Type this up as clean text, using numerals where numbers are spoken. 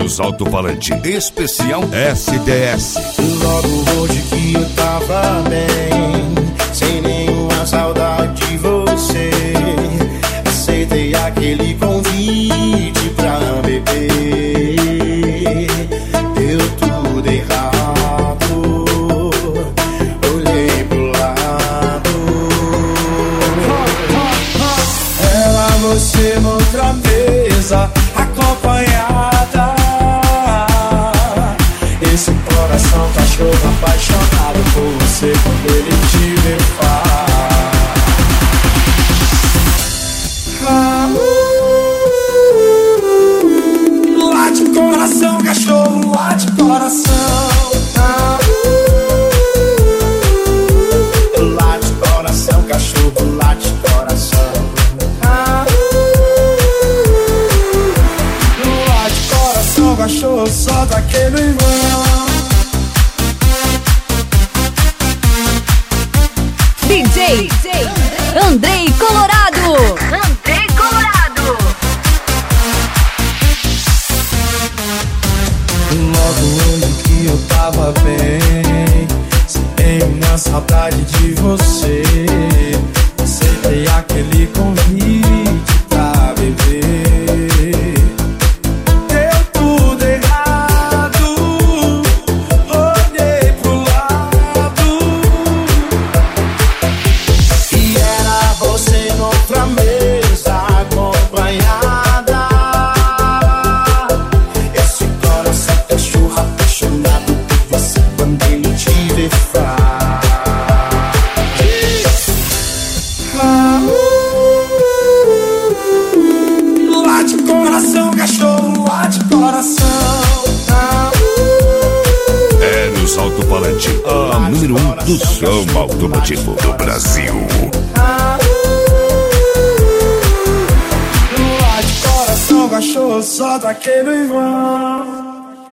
nos alto-falante. Especial SDS. Logo hoje que eu tava bem, sem nenhuma saudade de você, aceitei aquele convite pra beber. Deu tudo errado, olhei pro lado. Ela, você noutra mesa, acompanhada. Esse coração cachorro apaixonado por você quando ele te vê late coração, cachorro, late coração. Late coração, cachorro, late coração. Late coração, cachorro, solta aquele irmão. DJ Andrei Colorado. Andrei Colorado. Logo hoje que eu tava bem, sem uma saudade de você, aceitei aquele convite pra beber. Deu tudo errado, olhei pro lado. E era você noutra mesa, acompanhada. Esse coração cachorro apaixonado por você quando ele te vê late coração, cachorro, late coração. É nos alto-falante, a número 1 do som automotivo do Brasil. Late coração, cachorro, solta aquele irmão.